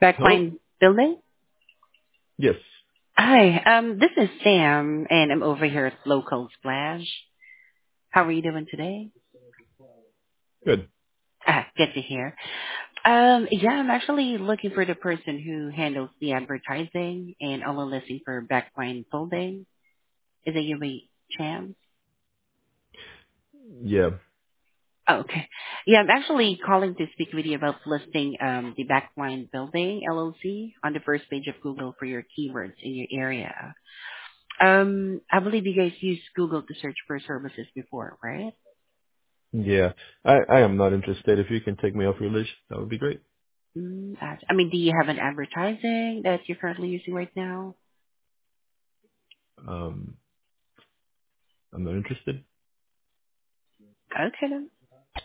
Hello? Backline Building. Yes. Hi, this is Sam, and I'm over here at Local Splash. How are you doing today? Good. Good to hear. Yeah, I'm actually looking for the person who handles the advertising and all the listing for Backline Building. Is it you by chance? Yeah. Oh, okay. Yeah, I'm actually calling to speak with you about listing the Backline Building LLC on the first page of Google for your keywords in your area. I believe you guys used Google to search for services before, right? Yeah. I am not interested. If you can take me off your list, that would be great. I mean, do you have an advertising that you're currently using right now? Um, I'm not interested. Okay then.